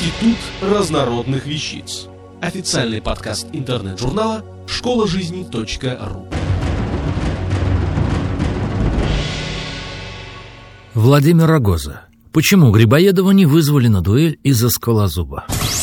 Институт разнородных вещиц. Официальный подкаст интернет-журнала школажизни.ру. Владимир Рогоза. Почему Грибоедова не вызвали на дуэль из-за Скалозуба?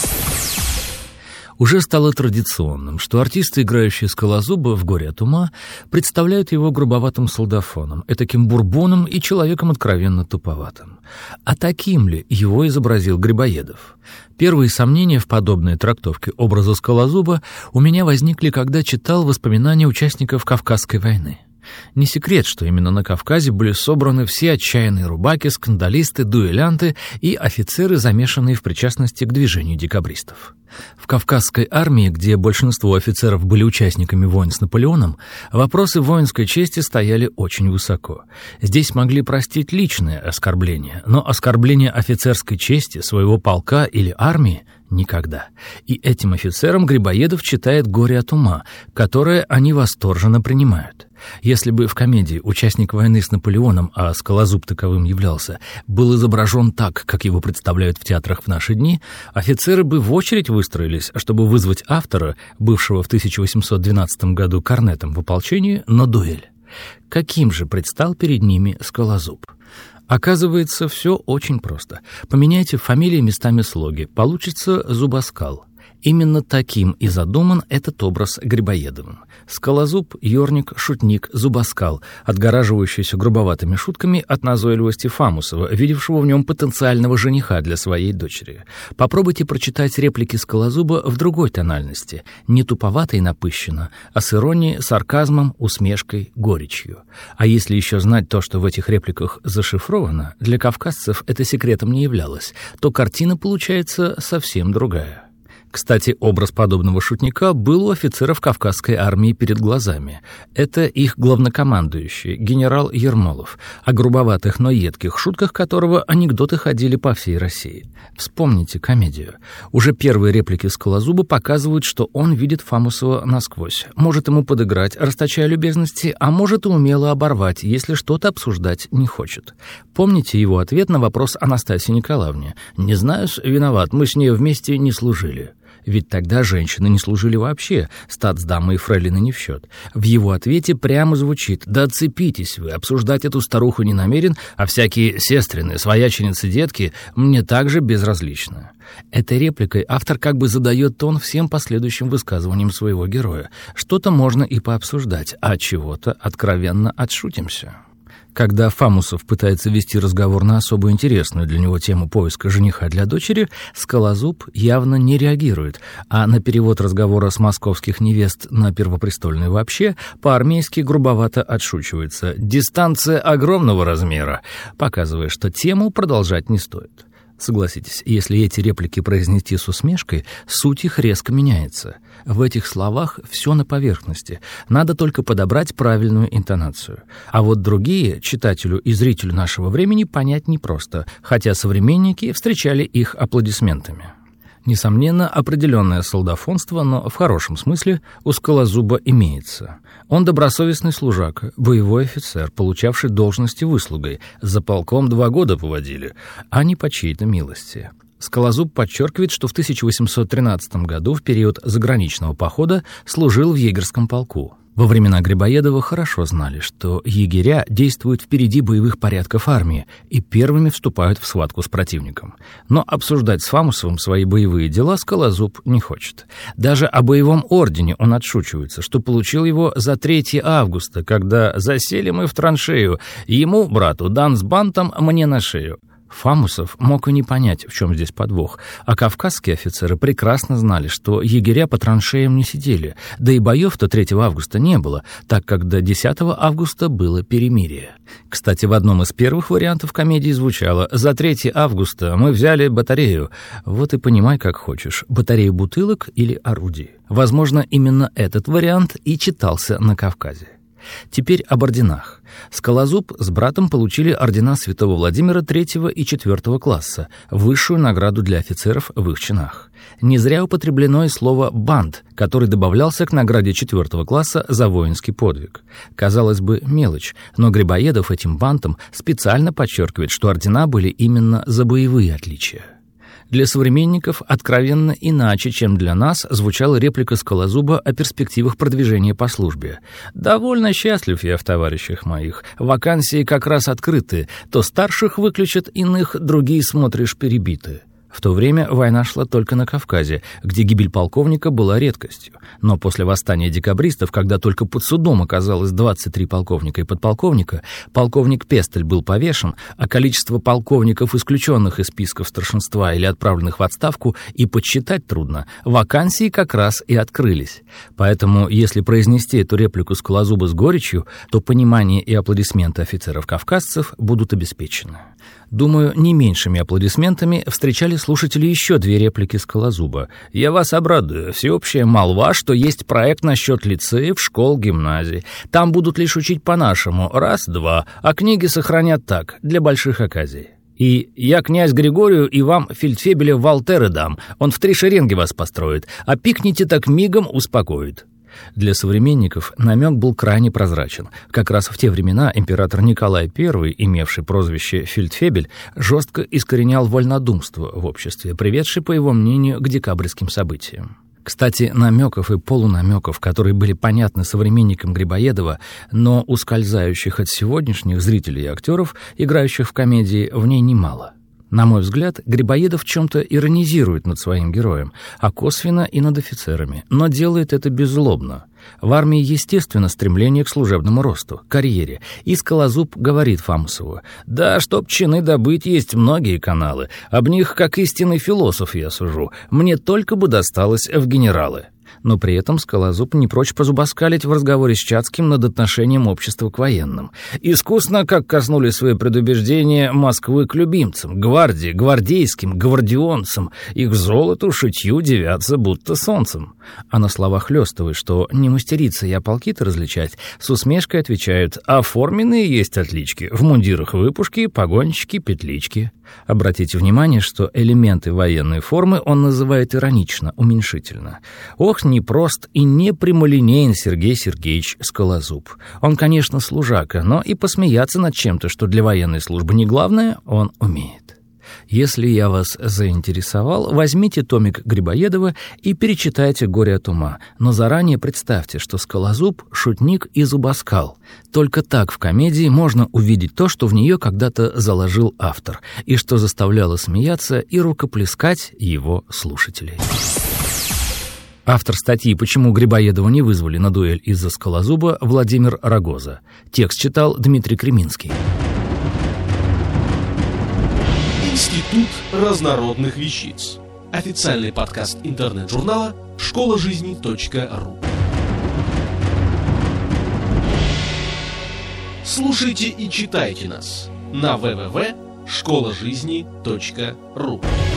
Уже стало традиционным, что артисты, играющие Скалозуба в «Горе от ума», представляют его грубоватым солдафоном, этаким бурбоном и человеком откровенно туповатым. А таким ли его изобразил Грибоедов? Первые сомнения в подобной трактовке образа Скалозуба у меня возникли, когда читал воспоминания участников Кавказской войны. Не секрет, что именно на Кавказе были собраны все отчаянные рубаки, скандалисты, дуэлянты и офицеры, замешанные в причастности к движению декабристов. В Кавказской армии, где большинство офицеров были участниками войн с Наполеоном, вопросы воинской чести стояли очень высоко. Здесь могли простить личные оскорбления, но оскорбление офицерской чести своего полка или армии — никогда. И этим офицерам Грибоедов читает «Горе от ума», которое они восторженно принимают. Если бы в комедии участник войны с Наполеоном, а Скалозуб таковым являлся, был изображен так, как его представляют в театрах в наши дни, офицеры бы в очередь выстроились, чтобы вызвать автора, бывшего в 1812 году корнетом в ополчении, на дуэль. Каким же предстал перед ними Скалозуб? Оказывается, все очень просто. Поменяйте фамилии местами слоги, получится Зубоскал. Именно таким и задуман этот образ Грибоедовым. Скалозуб, ёрник, шутник, зубоскал, отгораживающийся грубоватыми шутками от назойливости Фамусова, видевшего в нем потенциального жениха для своей дочери. Попробуйте прочитать реплики Скалозуба в другой тональности, не туповато и напыщенно, а с иронией, сарказмом, усмешкой, горечью. А если еще знать то, что в этих репликах зашифровано, для кавказцев это секретом не являлось, то картина получается совсем другая. Кстати, образ подобного шутника был у офицеров Кавказской армии перед глазами. Это их главнокомандующий, генерал Ермолов, о грубоватых, но едких шутках которого анекдоты ходили по всей России. Вспомните комедию. Уже первые реплики Скалозуба показывают, что он видит Фамусова насквозь, может ему подыграть, расточая любезности, а может и умело оборвать, если что-то обсуждать не хочет. Помните его ответ на вопрос Анастасии Николаевне? «Не знаю, виноват, мы с ней вместе не служили». Ведь тогда женщины не служили вообще, статсдамы и фрейлины не в счет. В его ответе прямо звучит: «Да отцепитесь вы, обсуждать эту старуху не намерен, а всякие сестрины, свояченицы, детки мне также безразличны». Этой репликой автор как бы задает тон всем последующим высказываниям своего героя. Что-то можно и пообсуждать, а чего-то откровенно отшутимся. Когда Фамусов пытается вести разговор на особо интересную для него тему поиска жениха для дочери, Скалозуб явно не реагирует, а на перевод разговора с московских невест на первопрестольную вообще по-армейски грубовато отшучивается: «Дистанция огромного размера», показывая, что тему продолжать не стоит. Согласитесь, если эти реплики произнести с усмешкой, суть их резко меняется. В этих словах все на поверхности, надо только подобрать правильную интонацию. А вот другие читателю и зрителю нашего времени понять непросто, хотя современники встречали их аплодисментами. Несомненно, определенное солдафонство, но в хорошем смысле, у Скалозуба имеется. Он добросовестный служака, боевой офицер, получавший должности выслугой. За полком 2 года поводили, а не по чьей-то милости. Скалозуб подчеркивает, что в 1813 году, в период заграничного похода, служил в егерском полку. Во времена Грибоедова хорошо знали, что егеря действуют впереди боевых порядков армии и первыми вступают в схватку с противником. Но обсуждать с Фамусовым свои боевые дела Скалозуб не хочет. Даже о боевом ордене он отшучивается, что получил его за 3 августа, когда засели мы в траншею, ему, брату, дан с бантом, мне на шею. Фамусов мог и не понять, в чем здесь подвох, а кавказские офицеры прекрасно знали, что егеря по траншеям не сидели, да и боев-то 3 августа не было, так как до 10 августа было перемирие. Кстати, в одном из первых вариантов комедии звучало: «За 3 августа мы взяли батарею». Вот и понимай, как хочешь, батарею бутылок или орудий. Возможно, именно этот вариант и читался на Кавказе. Теперь об орденах. Скалозуб с братом получили ордена Святого Владимира 3 и 4 класса, высшую награду для офицеров в их чинах. Не зря употреблено и слово «бант», который добавлялся к награде 4 класса за воинский подвиг. Казалось бы, мелочь, но Грибоедов этим бантом специально подчеркивает, что ордена были именно за боевые отличия. Для современников откровенно иначе, чем для нас, звучала реплика Скалозуба о перспективах продвижения по службе. «Довольно счастлив я в товарищах моих. Вакансии как раз открыты. То старших выключат, иных другие, смотришь, перебиты». В то время война шла только на Кавказе, где гибель полковника была редкостью. Но после восстания декабристов, когда только под судом оказалось 23 полковника и подполковника, полковник Пестель был повешен, а количество полковников, исключенных из списков старшинства или отправленных в отставку, и подсчитать трудно, вакансии как раз и открылись. Поэтому, если произнести эту реплику Скалозуба с горечью, то понимание и аплодисменты офицеров-кавказцев будут обеспечены. Думаю, не меньшими аплодисментами встречали слушатели еще две реплики Скалозуба. «Я вас обрадую. Всеобщая молва, что есть проект насчет лицеев, школ, гимназий. Там будут лишь учить по-нашему, раз-два, а книги сохранят так, для больших оказий. И я князь Григорию и вам фельдфебеля Волтера дам. Он в 3 шеренги вас построит, а пикните так мигом успокоит». Для современников намек был крайне прозрачен. Как раз в те времена император Николай I, имевший прозвище «Фельдфебель», жестко искоренял вольнодумство в обществе, приведшее, по его мнению, к декабрьским событиям. Кстати, намеков и полунамеков, которые были понятны современникам Грибоедова, но ускользающих от сегодняшних зрителей и актеров, играющих в комедии, в ней немало. На мой взгляд, Грибоедов в чем-то иронизирует над своим героем, а косвенно и над офицерами, но делает это беззлобно. В армии естественно стремление к служебному росту, карьере, и Скалозуб говорит Фамусову: «Да, чтоб чины добыть, есть многие каналы, об них, как истинный философ, я сужу, мне только бы досталось в генералы». Но при этом Скалозуб не прочь позубоскалить в разговоре с Чацким над отношением общества к военным. Искусно, как коснулись свои предубеждения Москвы к любимцам, гвардии, гвардейским, гвардионцам, их золоту, шитью девятся будто солнцем. А на словах хлёстовой, что не мастерица я полки-то различать, с усмешкой отвечают: оформленные есть отлички, в мундирах выпушки, погонщики, петлички. Обратите внимание, что элементы военной формы он называет иронично, уменьшительно. Ох, непрост и не прямолинеен Сергей Сергеевич Скалозуб. Он, конечно, служака, но и посмеяться над чем-то, что для военной службы не главное, он умеет. Если я вас заинтересовал, возьмите томик Грибоедова и перечитайте «Горе от ума», но заранее представьте, что Скалозуб — шутник и зубоскал. Только так в комедии можно увидеть то, что в нее когда-то заложил автор, и что заставляло смеяться и рукоплескать его слушателей. Автор статьи «Почему Грибоедова не вызвали на дуэль из-за Скалозуба» Владимир Рогоза. Текст читал Дмитрий Креминский. Институт разнородных вещиц. Официальный подкаст интернет-журнала школажизни.ру. Слушайте и читайте нас на www.школажизни.ру.